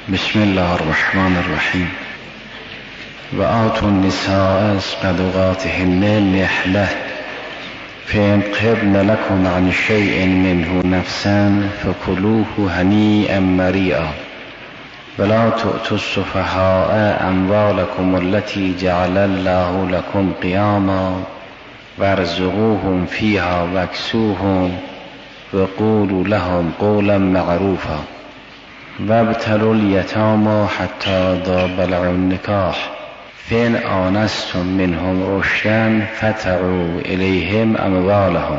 بسم الله الرحمن الرحیم. و آتوا النساء صدقاتهن نحلة فإن طبن لكم عن شيء منه نفسا فكلوه هنيئا مريئا ولا تؤتوا السفهاء أموالكم التي جعل الله لكم قياما وارزقوهم فيها واكسوهم وقولوا لهم قولا معروفا وابتلوا اليتامى حتى إذا بلغوا النكاح فإن آنستم منهم رشدا فادفعوا إليهم أموالهم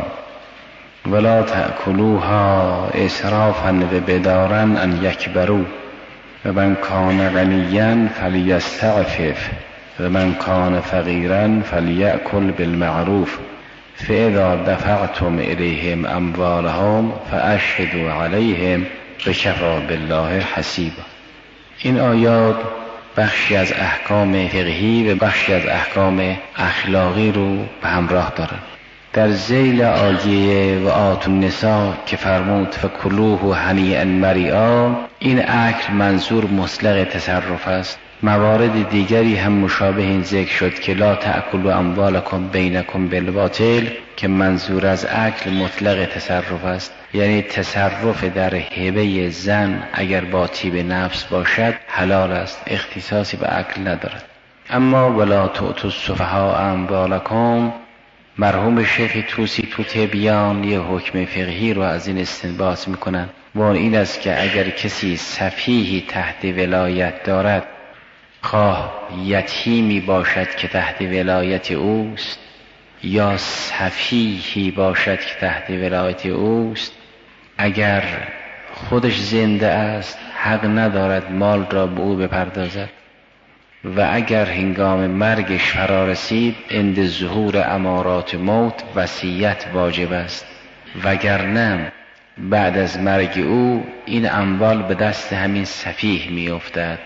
ولا تأكلوها إسرافا وبدارا أن يكبروا ومن كان غنيا فليستعفف ومن كان فقيرا فليأكل بالمعروف فإذا دفعتم إليهم أموالهم فأشهدوا عليهم وكفى بالله حسیبا. این آیات بخشی از احکام فقهی و بخشی از احکام اخلاقی رو به همراه دارند. در ذیل آیه و آتوا النساء که فرمود فکلوه هنیئا مریئا، این اکل منظور مطلق تصرف است. موارد دیگری هم مشابه این ذکر شد که لا تأکلوا اموالکم بینکم بالباطل که منظور از اکل مطلق تصرف است، یعنی تصرف در هبه زن اگر با طیب نفس باشد حلال است، اختصاصی به اکل ندارد. اما ولا تؤتوا السفهاء اموالکم، مرحوم شیخ طوسی تو تبیان یه حکم فقهی رو از این استنباط میکنن و این است که اگر کسی سفیهی تحت ولایت دارد، خواه یتیمی باشد که تحت ولایت اوست یا سفیهی باشد که تحت ولایت اوست، اگر خودش زنده است حق ندارد مال را به او بپردازد و اگر هنگام مرگش فرا رسید عند ظهور امارات موت وصیت واجب است، وگرنه بعد از مرگ او این اموال به دست همین سفیه می افتد.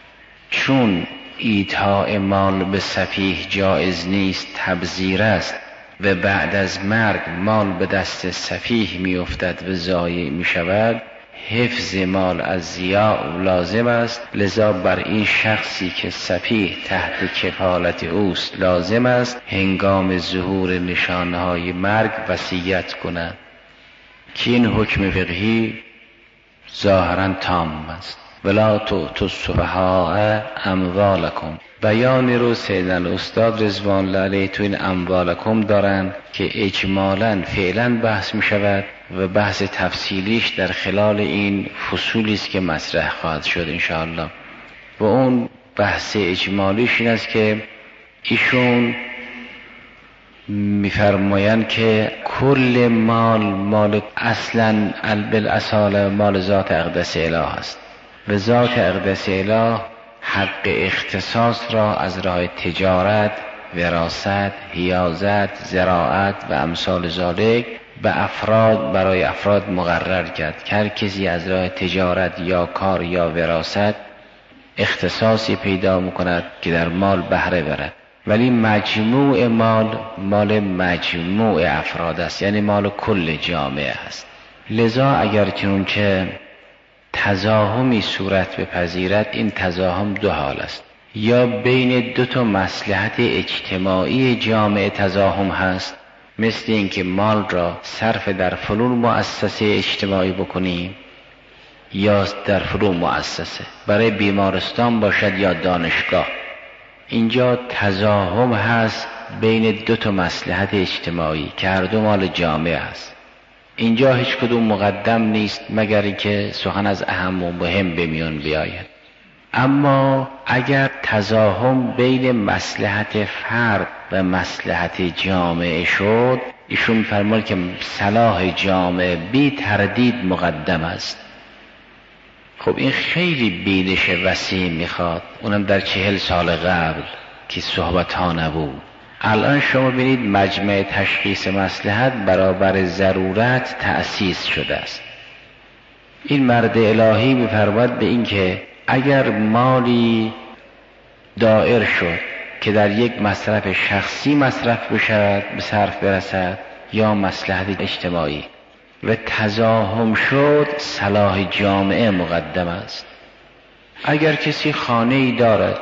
چون ایتاء مال به سفیه جایز نیست، تبذیر است و بعد از مرگ مال به دست سفیه می افتد و ضایع می شود، حفظ مال از ضیاع لازم است. لذا بر این شخصی که سفیه تحت کفالت اوست لازم است هنگام ظهور نشانهای مرگ وصیت کند که این حکم فقهی ظاهرا تام است. ولا تؤتوا السفهاء اموالکم، بیانی رو سیدنا استاد رضوان الله علیه تو این اموالکم دارن که اجمالاً فعلا بحث می شود و بحث تفصیلیش در خلال این فصولی است که مطرح خواهد شد انشاءالله. و اون بحث اجمالیش این است که ایشون میفرمایند که کل مال اصلا بالاصاله مال ذات اقدس اله است و ذات اقدس اله حق اختصاص را از راه تجارت، وراثت، حیازت، زراعت و امثال ذالک به افراد برای افراد مقرر کرد که هر کسی از راه تجارت یا کار یا وراثت اختصاصی پیدا میکند که در مال بهره برد، ولی مجموع مال مجموع افراد است، یعنی مال کل جامعه است. لذا اگر چنانچه تزاحمی صورت بپذیرد، این تزاحم دو حال است: یا بین دو تا مصلحت اجتماعی جامعه تزاحم هست، مثل اینکه مال را صرف در فلان مؤسسه اجتماعی بکنیم یا در فلان مؤسسه، برای بیمارستان باشد یا دانشگاه، اینجا تزاحم هست بین دو تا مصلحت اجتماعی که هر دو مال جامعه است. اینجا هیچ کدوم مقدم نیست مگر اینکه سخن از اهم و مهم به میان بیاید. اما اگر تزاحم بین مصلحت فرد و مصلحت جامعه شد، ایشون فرمود که صلاح جامعه بی تردید مقدم است. خب این خیلی بینش وسیع میخواد، اونم در 40 سال قبل که صحبت ها نبود. الان شما ببینید مجمع تشخیص مصلحت برابر ضرورت تأسیس شده است. این مرد الهی می‌فرماید به این که اگر مالی دائر شد که در یک مصرف شخصی مصرف بشود، به صرف برسد یا مصلحت اجتماعی و تزاحم شد، صلاح جامعه مقدم است. اگر کسی خانه‌ای دارد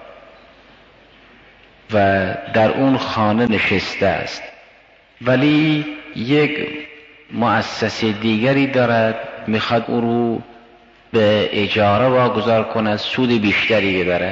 و در اون خانه نشسته است ولی یک مؤسسه دیگری دارد میخواد او رو به اجاره واگذار کند، سود بیشتری ببرد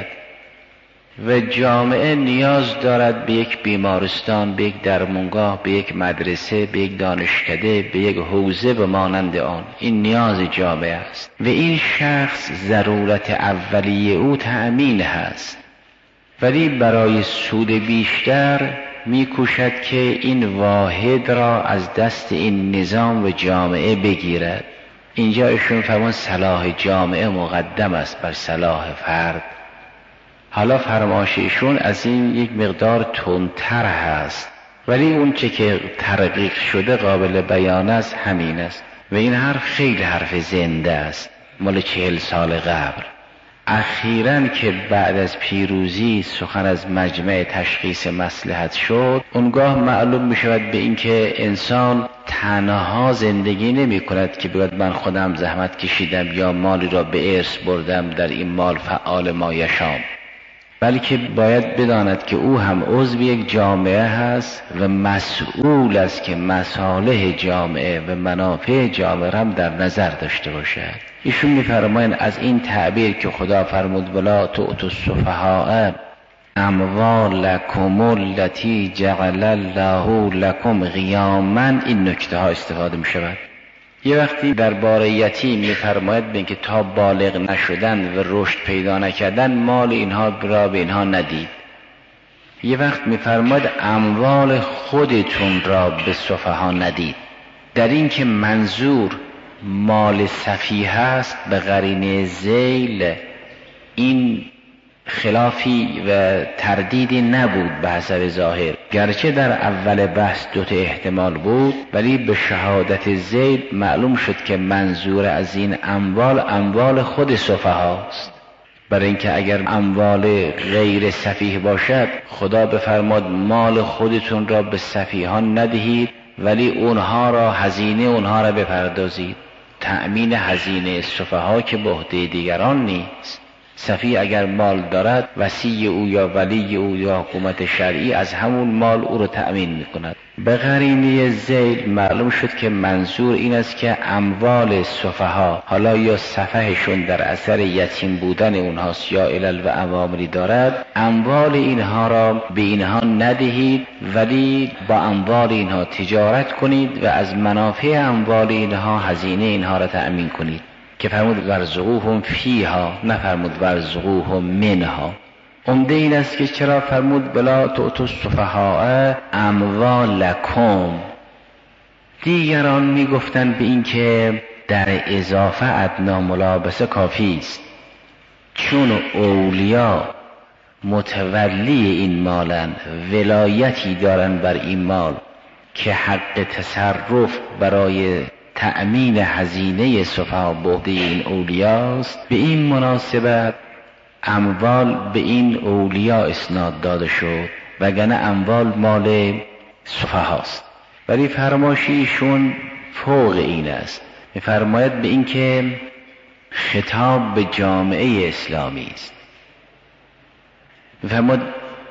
و جامعه نیاز دارد به یک بیمارستان، به یک درمانگاه، به یک مدرسه، به یک دانشکده، به یک حوزه و مانند آن. این نیاز جامعه است و این شخص ضرورت اولیه او تأمین هست، ولی برای سود بیشتر میکوشد که این واحد را از دست این نظام و جامعه بگیرد. اینجا ایشون فرمان صلاح جامعه مقدم است بر صلاح فرد. حالا فرمایش ایشون از این یک مقدار تندتر هست، ولی اون چه که ترقیق شده قابل بیان است همین است و این حرف خیلی حرف زنده است، مال 40 سال قبل. اخیراً که بعد از پیروزی سخن از مجمع تشخیص مصلحت شد، اونگاه معلوم می شود به این که انسان تنها زندگی نمی کند که بگوید من خودم زحمت کشیدم یا مالی را به ارث بردم در این مال فعال ما یشام، بلکه باید بداند که او هم عضو یک جامعه هست و مسئول است که مصالح جامعه و منافع جامعه هم در نظر داشته باشد. ایشون می‌فرمایند از این تعبیر که خدا فرمود ولا تؤتوا السفهاء اموالکم التي جعل الله لكم قیاما، این نکته ها استفاده می‌شود. یه وقتی درباره یتیم می‌فرماید به اینکه تا بالغ نشدن و رشد پیدا نکردن مال اینها را به اینها ندید. یه وقت می‌فرماید اموال خودتون را به سفها ندید. در این که منظور مال سفیه است به قرینه ذیل، این خلافی و تردیدی نبود به حسب ظاهر، گرچه در اول بحث دوتا احتمال بود، ولی به شهادت ذیل معلوم شد که منظور از این اموال خود سفهاست. برای اینکه اگر اموال غیر سفیه باشد خدا بفرماد مال خودتون را به سفیهان ندهید ولی اونها را هزینه اونها را بپردازید. تأمین هزینه سفها که به عهده دیگران نیست. سفیه اگر مال دارد وصی او یا ولی او یا حکومت شرعی از همون مال او رو تأمین میکند. به قرینه ذیل معلوم شد که منظور این است که اموال سفها، حالا یا سفهشون در اثر یتیم بودن اونهاست یا علل و عواملی دارد، اموال اینها را به اینها ندهید ولی با اموال اینها تجارت کنید و از منافع اموال اینها هزینه اینها را تأمین کنید که فرمود ورزقوهم فیها، نفرمود ورزقوهم منها. عمده این است که چرا فرمود بلا تؤتوا السفهاء اموالکم. دیگران میگفتند به این که در اضافه ادنا ملابسه کافی است، چون اولیا متولی این مالن، ولایتی دارن بر این مال که حق تصرف برای تأمین هزینه سفها به عهده این اولیاست، به این مناسبت اموال به این اولیا اسناد داده شد وگرنه اموال مال سفهاست. ولی فرمایشیشون فوق این است، می‌فرماید به این که خطاب به جامعه اسلامی است. می‌فرماید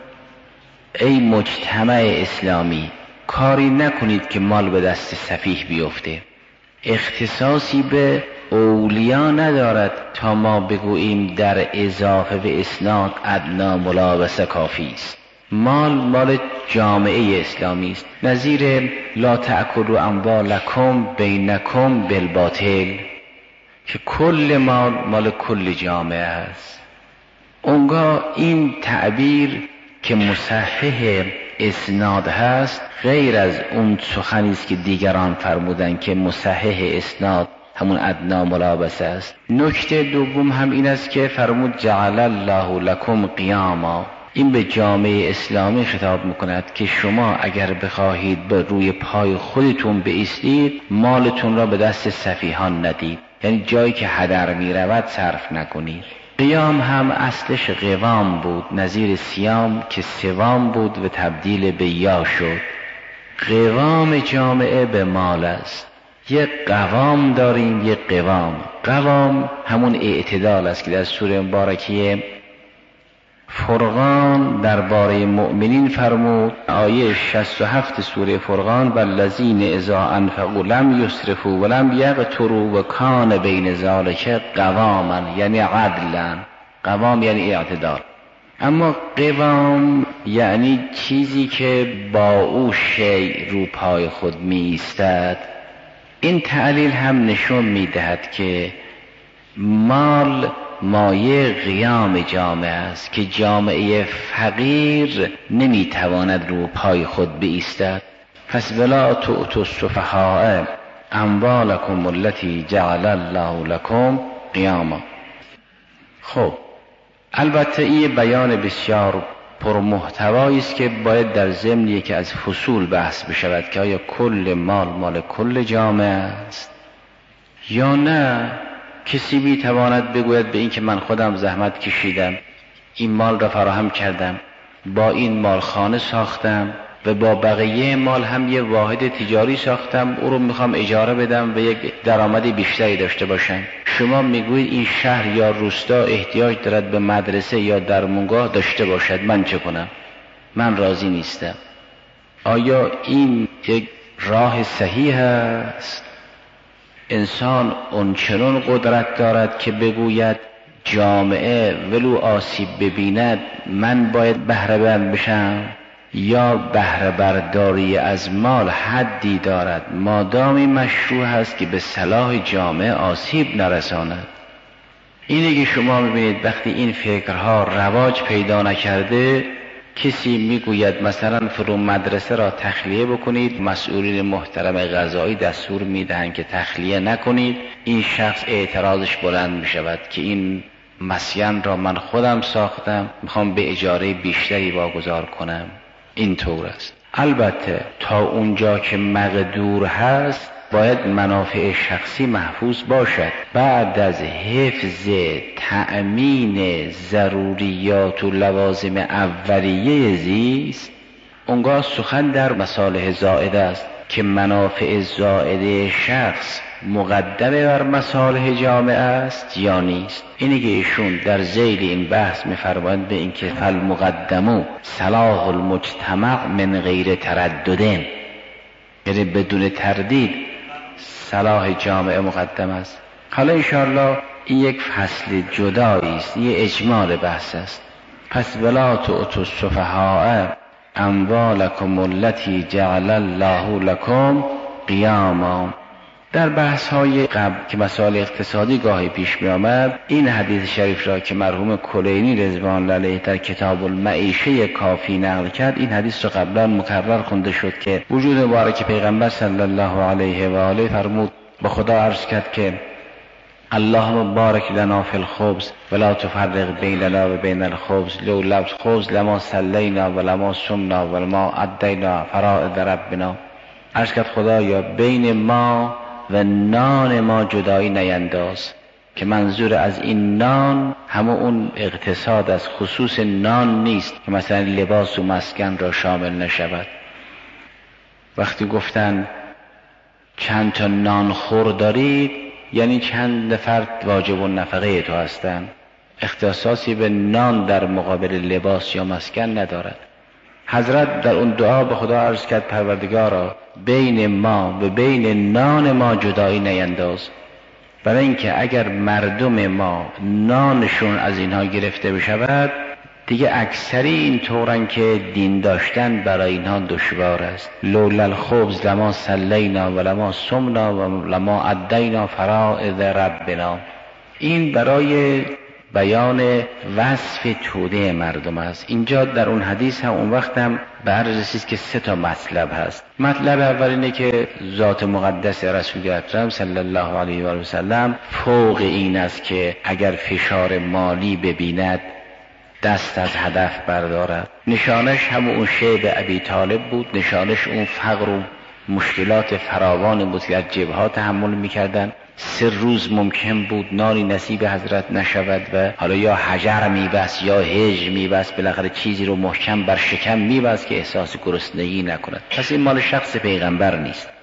ای مجتمع اسلامی کاری نکنید که مال به دست سفیه بیفته. اختصاصی به اولیا ندارد تا ما بگوییم در اضافه و اسناد ادنا ملابسه کافی است. مال جامعه اسلامی است، نظیر لا تأکلوا اموالکم بینکم بالباطل که کل مال کل جامعه است. اونگاه این تعبیر که مصحح اسناد هست غیر از اون سخنی است که دیگران فرمودن که مصحح اسناد همون ادنا ملابسه است. نکته دوم هم این است که فرمود جعل الله لکم قیاما. این به جامعه اسلامی خطاب میکند که شما اگر بخواهید به روی پای خودتون بایستید مالتون را به دست سفیهان ندید، یعنی جایی که هدر میرود صرف نکنید. قیام هم اصلش قوام بود، نظیر سیام که سوام بود و تبدیل به یا شد. قوام جامعه به مال است. یک قوام داریم، یک قوام. قوام همون اعتدال است که در سوره مبارکه فرقان درباره مؤمنین فرمود، آیه 67 سوره فرقان: والذین اذا انفقوا لم یسرفوا ولم یقتروا وکان بین ذلک قواما، یعنی عدلا. قوام یعنی اعتدال. اما قوام یعنی چیزی که با او شیء رو پای خود می ایستد. این تعلیل هم نشون می دهد که مال مایه قیام جامعه است، که جامعه فقیر نمی تواند رو پای خود بایستد. پس ولا تؤتوا السفهاء اموالکم التي جعل الله لكم قیاما. خب البته این بیان بسیار پرمحتوایی است که باید در ضمن که از فصول بحث بشود که آیا کل مال کل جامعه است یا نه. کسی می تواند بگوید به این که من خودم زحمت کشیدم، این مال را فراهم کردم، با این مال خانه ساختم و با بقیه مال هم یه واحد تجاری ساختم، او رو میخوام اجاره بدم و یک درآمد بیشتری داشته باشم. شما میگویید این شهر یا روستا احتیاج دارد به مدرسه یا درمانگاه داشته باشد، من چه کنم؟ من راضی نیستم. آیا این یک راه صحیح است؟ انسان اونچنان قدرت دارد که بگوید جامعه ولو آسیب ببیند من باید بهره بند بشم؟ یا بهره برداری از مال حدی دارد مادامی مشروع هست که به صلاح جامعه آسیب نرساند؟ اینه که شما میبینید وقتی این فکرها رواج پیدا نکرده، کسی میگوید مثلا فرو مدرسه را تخلیه بکنید، مسئولین محترم قضایی دستور میدهند که تخلیه نکنید، این شخص اعتراضش بلند میشود که این مسکن را من خودم ساختم، میخوام به اجاره بیشتری واگذار کنم. این طور است. البته تا اونجا که مقدور هست باید منافع شخصی محفوظ باشد. بعد از حفظ تأمین ضروریات و لوازم اولیه زیست، اونگاه سخن در مصالح زائده است که منافع زائده شخص مقدمه بر مصالح جامعه است یا نیست. اینه که ایشون در ذیل این بحث می‌فرمایند به این که فالمقدم صلاح المجتمع من غیر تردد، یعنی بدون تردید صلاح جامعه مقدم است. حالا انشاءالله این یک فصل جدایی است، این اجمال بحث است. پس ولا تؤتوا السفهاء اموالکم التي جعل الله لكم قیاما. در بحث های قبل که مسائل اقتصادی گاهی پیش می آمد، این حدیث شریف را که مرحوم کلینی رضوان الله علیه در کتاب المعیشه کافی نقل کرد، این حدیث را قبلا مکرر خونده شد که وجود مبارک پیغمبر صلی الله علیه و آله فرمود، با خدا عرض کرد که اللهم بارک لنا فی الخبز ولا تفرق بیننا و بین الخبز، لولا الخبز لما صلینا و لما صمنا و لما ادینا فرائض ربنا. عرض کرد خدایا بین ما و نان ما جدایی نینداز، که منظور از این نان همه اون اقتصاد از خصوص نان نیست که مثلا لباس و مسکن را شامل نشود. وقتی گفتن چند تا نان خور دارید یعنی چند فرد واجب النفقه تو هستند، اختصاصی به نان در مقابل لباس یا مسکن ندارد. حضرت در اون دعا به خدا عرض کرد پروردگارا بین ما و بین نان ما جدایی نینداز، برای اینکه اگر مردم ما نانشون از اینها گرفته بشود دیگه اکثری این طورن که دین داشتن برای اینها دشوار است. لولا الخبز لما صلینا و لما صمنا و لما ادینا فرائض ربنا. این برای بیان وصف توده مردم است. اینجا در اون حدیث هم اون وقت هم به عرض رسید که 3 مطلب هست. مطلب اول اینه که ذات مقدس رسول اکرم صلی الله علیه و سلم فوق این است که اگر فشار مالی ببیند دست از هدف بردارد. نشانش هم اون شیب ابی طالب بود، نشانش اون فقر و مشکلات فراوان بود که از جبهات تحمل میکردن. 3 روز ممکن بود نانی نصیب حضرت نشود و حالا یا حجر میبست یا هج میبست، بالاخره چیزی رو محکم بر شکم میبست که احساس گرسنگی نکند. پس این مال شخص پیغمبر نیست.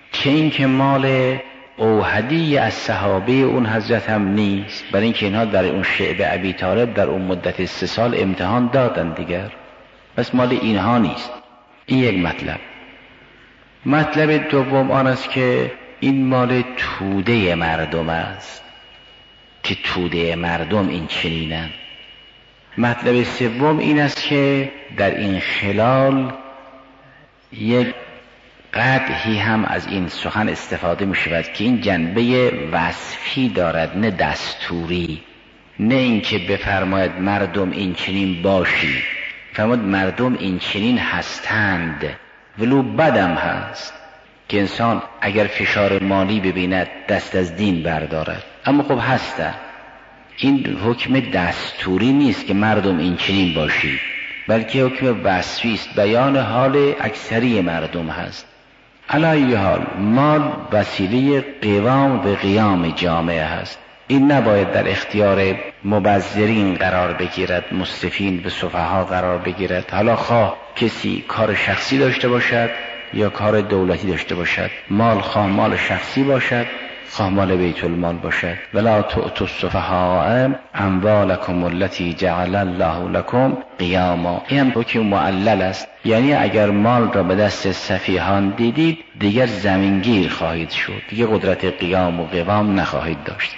چه این که مال اوحدی از صحابه اون حضرت هم نیست، برای اینکه اینها در اون شعب ابی طالب در اون مدت 3 سال امتحان دادن دیگر، پس مال اینها نیست. این یک مطلب. مطلب دوم آن است که این مال توده مردم است که توده مردم این چنینن. مطلب سوم این است که در این خلال یک قدحی هم از این سخن استفاده می شود که این جنبه وصفی دارد نه دستوری، نه اینکه بفرماید مردم این چنین باشی، فرماید مردم این چنین هستند، ولو بدم هست که انسان اگر فشار مالی ببیند دست از دین بردارد، اما خب هستند. این حکم دستوری نیست که مردم این چنین باشی، بلکه حکم وصفی است، بیان حال اکثری مردم هست. علی حال مال وسیله قوام و قیام جامعه هست. این نباید در اختیار مبذرین قرار بگیرد، مسرفین به سفها قرار بگیرد، حالا خواه کسی کار شخصی داشته باشد یا کار دولتی داشته باشد. مال خواه مال شخصی باشد خواه مال بیت المال باشد. ولا تؤتوا السفهاء اموالکم التي جعل الله لكم قیاما. این هم حکم معلل است، یعنی اگر مال را به دست سفیهان دیدید دیگر زمینگیر خواهید شد، دیگر قدرت قیام و قوام نخواهید داشت.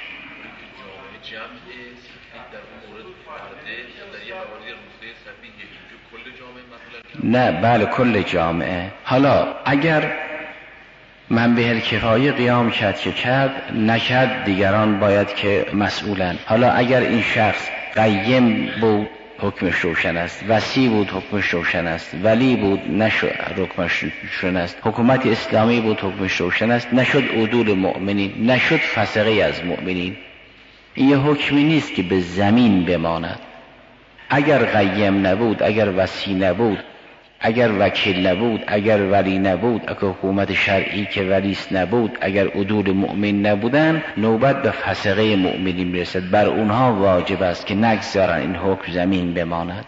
نه بله کل جامعه. حالا اگر من به کفایه قیام کرد که کرد، نکرد دیگران باید که مسئولن. حالا اگر این شخص قیم بود حکمش روشن است، وصی بود حکمش روشن است، ولی بود حکمش روشن است، حکومت اسلامی بود حکمش روشن است، نشد عدول مؤمنین، نشد فسقه از مؤمنین. این یه حکمی نیست که به زمین بماند. اگر قیم نبود، اگر وصی نبود، اگر وکیل نبود، اگر ولی نبود، اگر حکومت شرعی که ولیست نبود، اگر عدول مؤمن نبودن، نوبت به فسقه مؤمنین میرسد. بر اونها واجب است که نگذارن این حکم زمین بماند.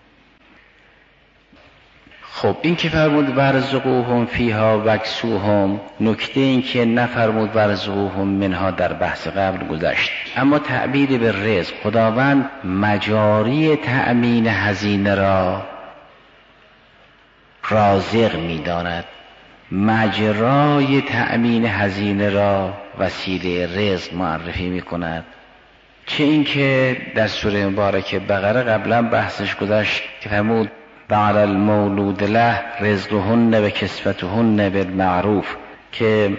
خب این که فرمود ورزقوهم فیها وکسوهم، نکته این که نفرمود ورزقوهم منها در بحث قبل گذشت. اما تعبیر به رزق، خداوند مجاری تأمین هزینه را رازق می‌داند، مجرای تأمین هزینه را وسیله رزق معرفی می‌کند. چه این که در سوره مبارکه بقره قبلا بحثش گذشت که فرمود وعلی المولود له رزقهن و کسوتهن بالمعروف، که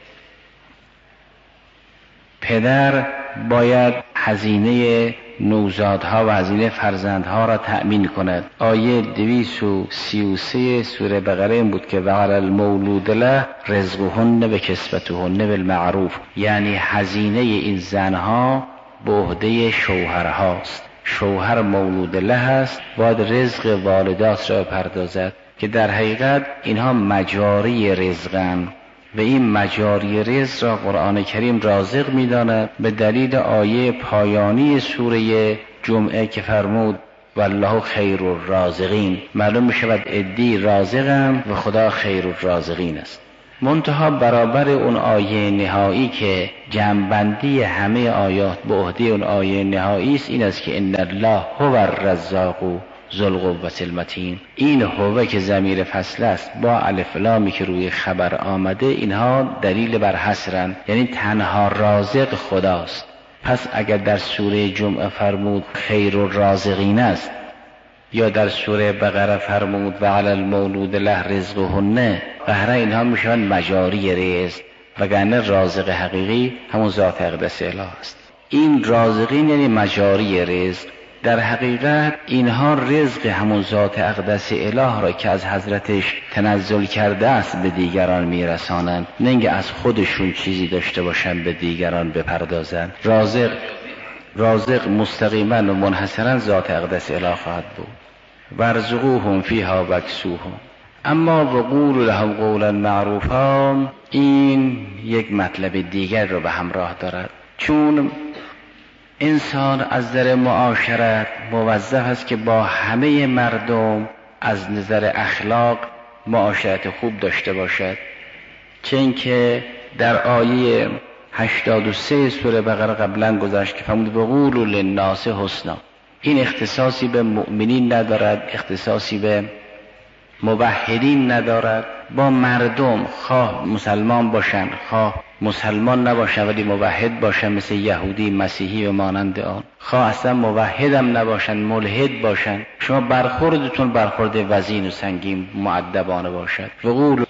پدر باید هزینه نوزادها و هزینه فرزندها را تأمین کند. آیه 233 سوره بقره این بود که وعلی المولود له رزقهن و کسوتهن بالمعروف، یعنی هزینه این زنها به عهده شوهرهاست. شوهر مولود له است، باید رزق والدات را پردازد، که در حقیقت اینها مجاری رزقن و این مجاری رزق را قرآن کریم رازق می‌داند به دلیل آیه پایانی سوره جمعه که فرمود والله خیر الرازقین. معلوم می‌شود عدی رازقن و خدا خیر الرازقین است. منتها برابر اون آیه نهایی که جمع‌بندی همه آیات به عهده اون آیه نهایی است، این است که ان الله هو الرزاق ذو القوة المتین. این هو که ضمیر فصل است با الف لامی که روی خبر آمده، اینها دلیل بر حصرن، یعنی تنها رازق خداست. پس اگر در سوره جمعه فرمود خیر الرازقین است، یا در سوره بقره فرمود و علی المولود له رزقهن، بهره اینها میشن مجاری رزق، وگرنه رازق حقیقی همون ذات اقدس اله است. این رازقین یعنی مجاری رزق. در حقیقت اینها رزق همون ذات اقدس اله را که از حضرتش تنزل کرده است به دیگران میرسانند، نه اینکه از خودشون چیزی داشته باشن به دیگران بپردازند. رازق مستقیما و منحصرا ذات اقدس اله خواهد بود. ورزقوهم فیها وکسوهم. اما وقولوا لهم قولا معروفا، این یک مطلب دیگر رو به همراه دارد. چون انسان از نظر معاشرت موظف است که با همه مردم از نظر اخلاق معاشرت خوب داشته باشد. چه اینکه در آیه 83 سوره بقره قبلا گذشت که فرمود وقولوا للناس حسنا. این اختصاصی به مؤمنین ندارد، اختصاصی به موحدین ندارد. با مردم خواه مسلمان باشن خواه مسلمان نباشن ولی موحد باشن مثل یهودی مسیحی و مانند آن، خواه اصلا موحدم نباشن ملحد باشن، شما برخوردتون برخورد وزین و سنگین مؤدبانه باشد. وقولوا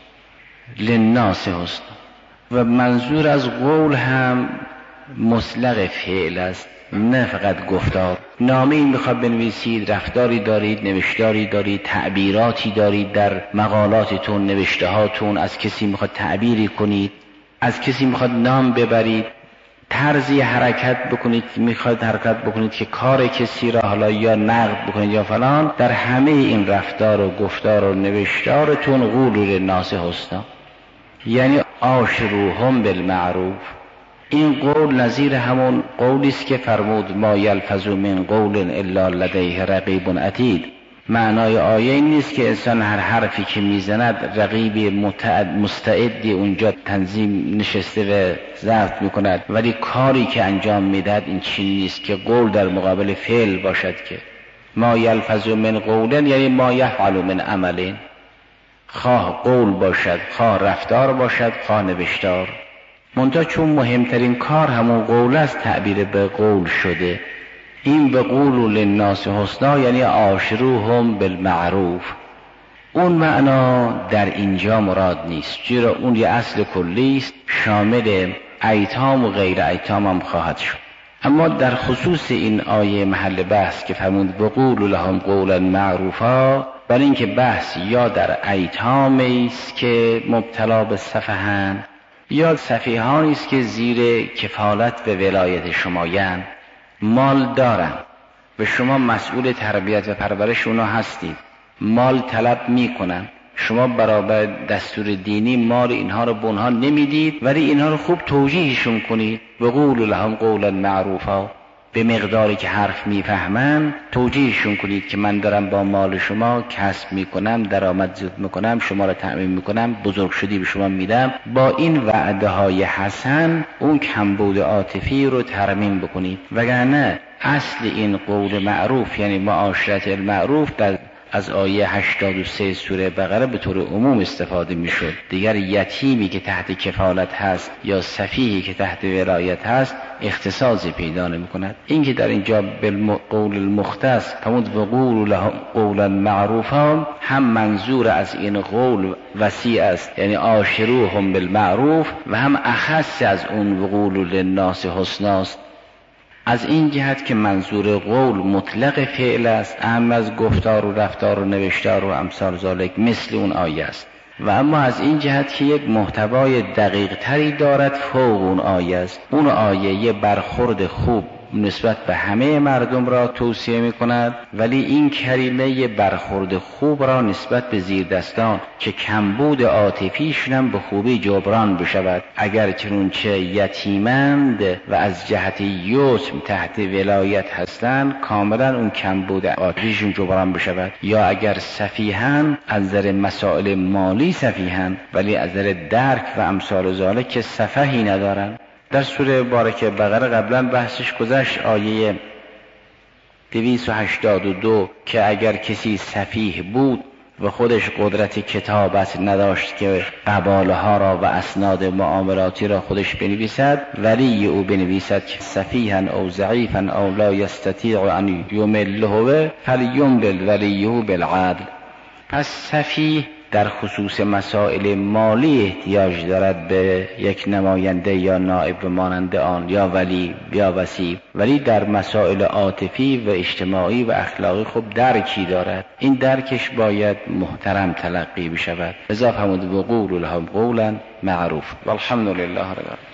للناس حسنا. و منظور از قول هم مطلق فعل است، نه فقط گفتار. نامه‌ای میخواد بنویسید، رفتاری دارید، نوشتاری دارید، تعبیراتی دارید در مقالاتتون، نوشته هاتون، از کسی میخواد تعبیری کنید، از کسی میخواد نام ببرید، طرزی حرکت بکنید، میخواد حرکت بکنید که کار کسی را حالا یا نقد بکنید یا فلان، در همه این رفتار و گفتار و نوشتارتون قولوا للناس حسنا، یعنی عاشروهم بالمعروف. این قول نظیر همون قولی است که فرمود ما یلفظ من قول الا لدیه رقیب عتید. معنای آیه این نیست که انسان هر حرفی که میزند رقیب مستعدی اونجا تنظیم نشسته و ضبط میکند، ولی کاری که انجام میدهد این چیز نیست که قول در مقابل فعل باشد. که ما یلفظ من قول یعنی ما یفعل من عمل، خواه قول باشد، خواه رفتار باشد، خواه نوشتار. منتها چون مهمترین کار همون قول است تعبیر به قول شده. این وقولوا للناس حسنا یعنی عاشروهم بالمعروف. اون معنا در اینجا مراد نیست، چرا اون یه اصل کلی است، شامل ایتام و غیر ایتام هم خواهد شد. اما در خصوص این آیه محل بحث که فرمود وقولوا لهم قولا معروفا، برای اینکه بحث یا در ایتامی است که مبتلا به سفهند، یا سفیهانی است که زیر کفالت و ولایت شمایند، مال دارن و شما مسئول تربیت و پرورش اونا هستید، مال طلب میکنن، شما برابر دستور دینی مال اینها رو به اونها نمیدید، ولی اینها رو خوب توجیهشون کنید. وقولوا لهم قولا معروفا، به مقداری که حرف میفهمن توجیهشون کنید که من دارم با مال شما کسب میکنم، درآمد زیاد میکنم، شما رو تأمین میکنم، بزرگ شدی به شما میدم. با این وعده های حسن اون کمبود عاطفی رو ترمیم بکنید، وگرنه اصل این قول معروف یعنی معاشرت المعروف از آیه 83 سوره بقره به طور عموم استفاده میشد. دیگر یتیمی که تحت کفالت هست یا سفیهی که تحت ولایت هست اختصاصی پیدا نمی‌کند. این که در اینجا بالقول المختص فرمود وقولوا لهم قولا معروفا، هم منظور از این قول وسیع است یعنی عاشروهم بالمعروف، و هم اخص از اون وقولوا للناس حسنا است، از این جهت که منظور قول مطلق فعل است، اهم از گفتار و رفتار و نوشتار و امثال ذالک مثل اون آیه است، و اما از این جهت که یک محتوای دقیق تری دارد فوق اون آیه است. اون آیه یه برخورد خوب نسبت به همه مردم را توصیه می کند، ولی این کلمه یه برخورد خوب را نسبت به زیردستان که کمبود عاطفیشون هم به خوبی جبران بشود، اگر چنانچه یتیمند و از جهت یتم تحت ولایت هستند کاملا اون کمبود عاطفیشون جبران بشود، یا اگر سفیهن از نظر مسائل مالی سفیهن ولی از نظر درک و امثال ذالک که سفهی ندارن. در سوره بارکه بقره قبلا بحثش گذشت، آیه 282 که اگر کسی سفیه بود و خودش قدرت کتابت نداشت که قباله ها را و اسناد معاملاتی را خودش بنویسد، ولی او بنویسد که سفیها او ضعیفا او لا یستطیع ان یمله فلیملل ولیه بالعدل. پس سفیه در خصوص مسائل مالی احتیاج دارد به یک نماینده یا نائب مانند آن یا ولی یا وصی، ولی در مسائل عاطفی و اجتماعی و اخلاقی خوب درکی دارد. این درکش باید محترم تلقی بشود. لذا فرمود وقولوا لهم قولا معروف. والحمد لله رب العالمین.